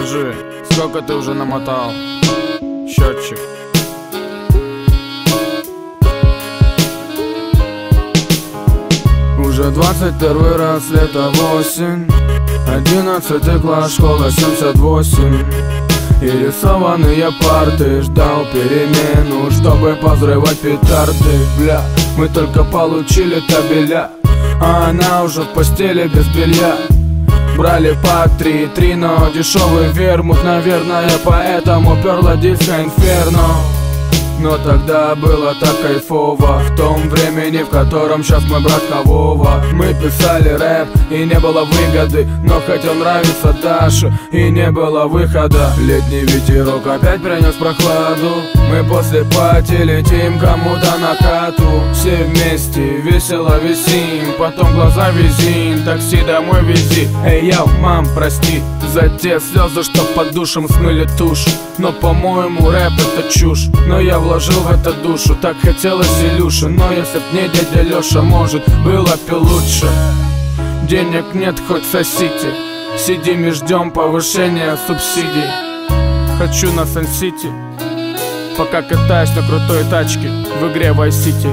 Скажи, сколько ты уже намотал? Счетчик. Уже 21 раз лето, осень, 11 класс, школа 78. И рисованные парты, ждал перемену, чтобы позрывать петарды. Бля, мы только получили табеля, а она уже в постели без белья. Брали по 3-3, но дешевый вермут, наверное, поэтому перла диско инферно. Но тогда было так кайфово, в том времени, в котором сейчас мой брат Вова. Мы писали рэп, и не было выгоды, но хотел нравиться Даше, и не было выхода. Летний ветерок опять принес прохладу, мы после пати летим кому-то на хату. Все вместе весело висим, потом глаза везим, такси домой вези. Эй, яу, мам, прости за те слезы, что под душем смыли тушь. Но, по-моему, рэп это чушь, но я вложил в это душу. Так хотелось Илюши, но если б не дядя Лёша, может, было бы лучше. Денег нет, хоть сосите, сидим и ждем повышения субсидий. Хочу на Сан-Сити, пока катаюсь на крутой тачке в игре Vice City.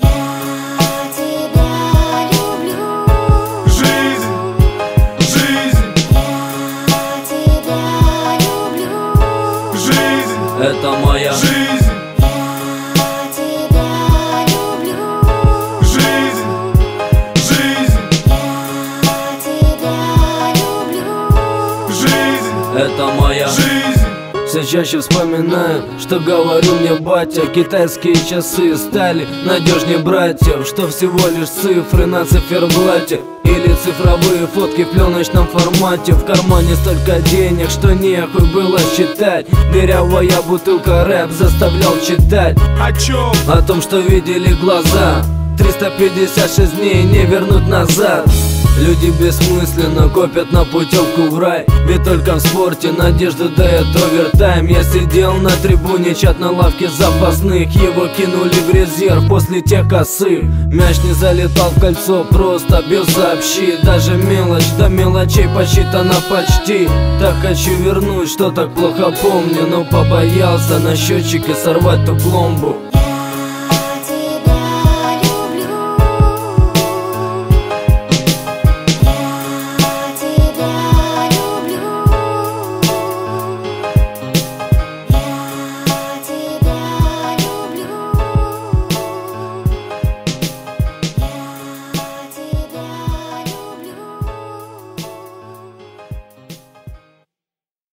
Это моя жизнь. Я тебя люблю. Жизнь. Жизнь. Я тебя люблю. Жизнь. Это моя жизнь. Все чаще вспоминаю, что говорил мне батя. Китайские часы стали надежнее братьев, что всего лишь цифры на циферблате или цифровые фотки в пленочном формате. В кармане столько денег, что нехуй было считать. Дырявая бутылка рэп заставлял читать. О чем? О том, что видели глаза. 356 дней не вернуть назад. Люди бессмысленно копят на путевку в рай, ведь только в спорте надежда дает овертайм. Я сидел на трибуне, чат на лавке запасных, его кинули в резерв после тех косы. Мяч не залетал в кольцо, просто бил сообщи. Даже мелочь до мелочей посчитана почти. Так хочу вернуть, что так плохо помню, но побоялся на счетчике сорвать ту пломбу.